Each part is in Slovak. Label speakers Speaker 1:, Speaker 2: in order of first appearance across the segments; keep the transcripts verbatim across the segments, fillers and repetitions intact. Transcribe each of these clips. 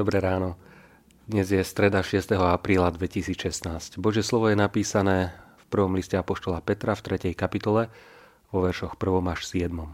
Speaker 1: Dobré ráno. Dnes je streda šiesteho apríla dvetisícšestnásť. Božie slovo je napísané v prvom liste apoštola Petra v tretej kapitole vo veršoch prvom až siedmom.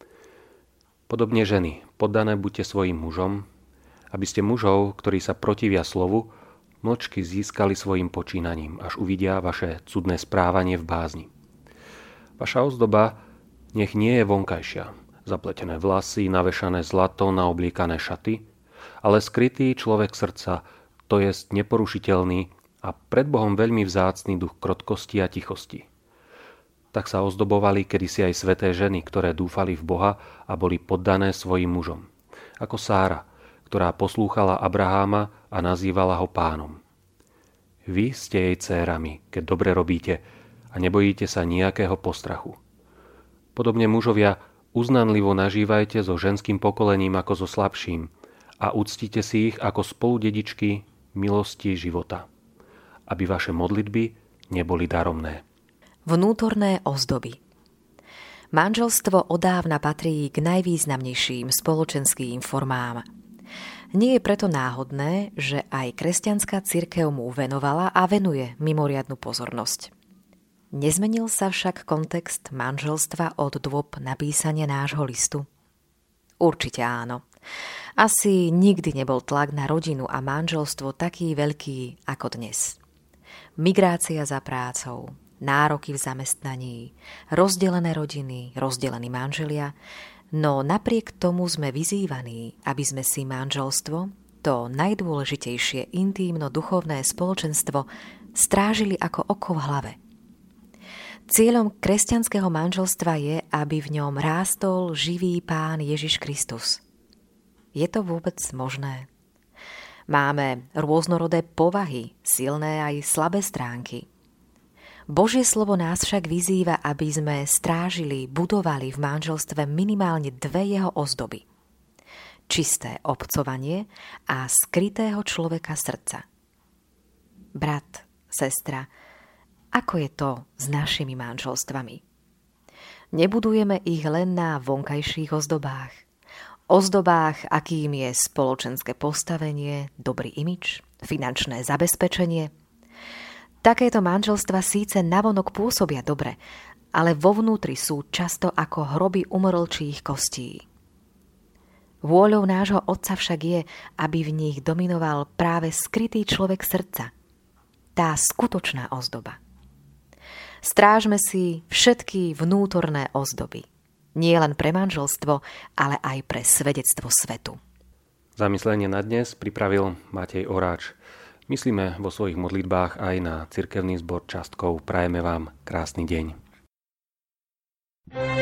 Speaker 1: Podobne ženy, poddané buďte svojim mužom, aby ste mužov, ktorí sa protivia slovu, mlčky získali svojim počínaním, až uvidia vaše cudné správanie v bázni. Vaša ozdoba nech nie je vonkajšia, zapletené vlasy, navešané zlato, naobliekané šaty, ale skrytý človek srdca, to jest neporušiteľný a pred Bohom veľmi vzácny duch krotkosti a tichosti. Tak sa ozdobovali kedysi aj sväté ženy, ktoré dúfali v Boha a boli poddané svojim mužom. Ako Sára, ktorá poslúchala Abraháma a nazývala ho pánom. Vy ste jej dcérami, keď dobre robíte a nebojíte sa nejakého postrachu. Podobne mužovia, uznanlivo nažívajte so ženským pokolením ako so slabším a uctite si ich ako spoludedičky milosti života, aby vaše modlitby neboli daromné.
Speaker 2: Vnútorné ozdoby. Manželstvo odávna patrí k najvýznamnejším spoločenským formám. Nie je preto náhodné, že aj kresťanská cirkev mu venovala a venuje mimoriadnu pozornosť. Nezmenil sa však kontext manželstva od dôb napísania nášho listu? Určite áno. Asi nikdy nebol tlak na rodinu a manželstvo taký veľký ako dnes. Migrácia za prácou, nároky v zamestnaní, rozdelené rodiny, rozdelení manželia, no napriek tomu sme vyzývaní, aby sme si manželstvo, to najdôležitejšie intímno-duchovné spoločenstvo, strážili ako oko v hlave. Cieľom kresťanského manželstva je, aby v ňom rástol živý Pán Ježiš Kristus. Je to vôbec možné? Máme rôznorodé povahy, silné aj slabé stránky. Božie slovo nás však vyzýva, aby sme strážili, budovali v manželstve minimálne dve jeho ozdoby. Čisté obcovanie a skrytého človeka srdca. Brat, sestra, ako je to s našimi manželstvami? Nebudujeme ich len na vonkajších ozdobách. Ozdobách, akým je spoločenské postavenie, dobrý imidž, finančné zabezpečenie. Takéto manželstva síce navonok pôsobia dobre, ale vo vnútri sú často ako hroby umrlčích kostí. Vôľou nášho Otca však je, aby v nich dominoval práve skrytý človek srdca. Tá skutočná ozdoba. Strážme si všetky vnútorné ozdoby. Nie len pre manželstvo, ale aj pre svedectvo svetu.
Speaker 1: Zamyslenie na dnes pripravil Matej Oráč. Myslíme vo svojich modlitbách aj na cirkevný zbor Častkov. Prajeme vám krásny deň.